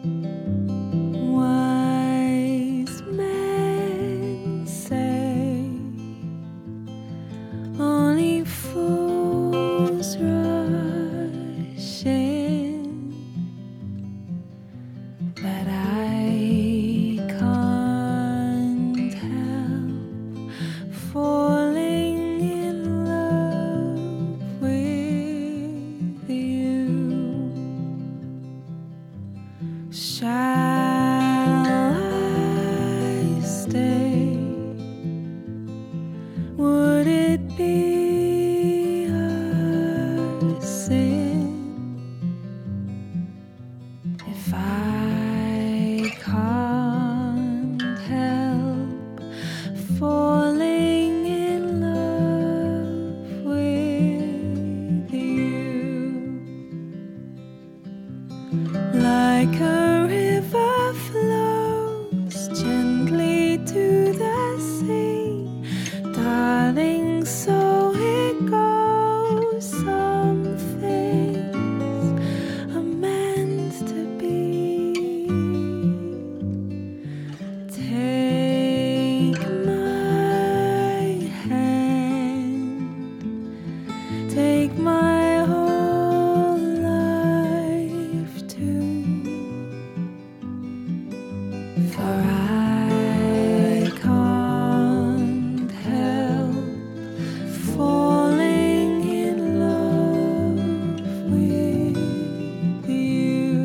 Wise men say only fools rush in, but I can't help falling in love with you. Shall I stay? Would it be a sin if I can't help falling in love with you? Like a river flows gently to the sea, darling, so it goes. Some things are meant to be. Take my hand, take my whole life too, for I can't help falling in love with you.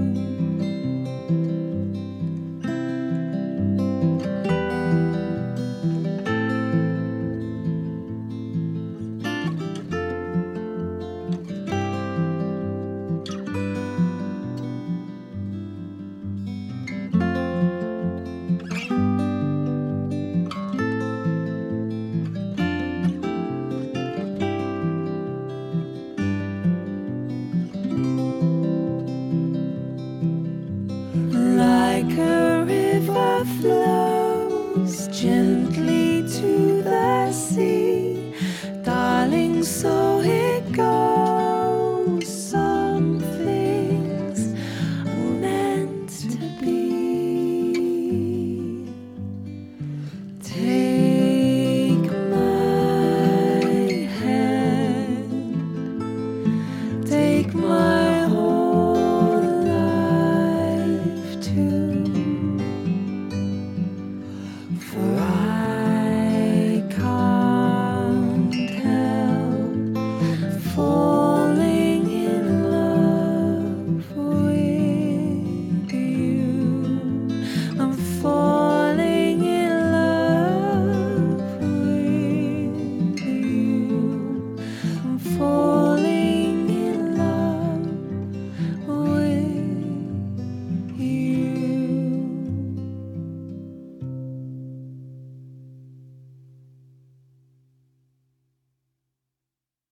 Like a river flows gently to the sea, darling, so it goes.